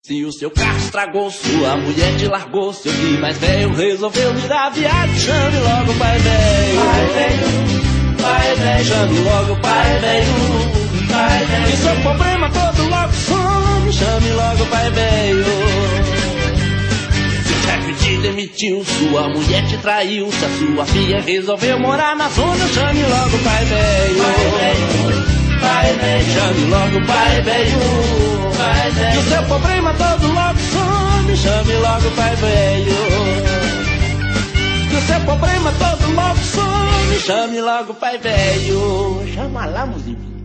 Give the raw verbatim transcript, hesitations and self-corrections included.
Se o seu carro estragou, sua mulher te largou, seu filho mais velho resolveu virar viado, chame logo o pai velho. Pai velho, pai velho, chame logo o pai velho. Pai velho, que seu problema todo logo some, chame logo o pai velho. Se o chefe te demitiu, sua mulher te traiu, se a sua filha resolveu morar na zona, chame logo o pai velho. Pai velho, pai velho, chame logo o pai velho. Que o seu problema todo logo some, chame logo o pai velho. Que o seu problema todo logo some, chame logo o pai velho. Chama lá, Muzibi.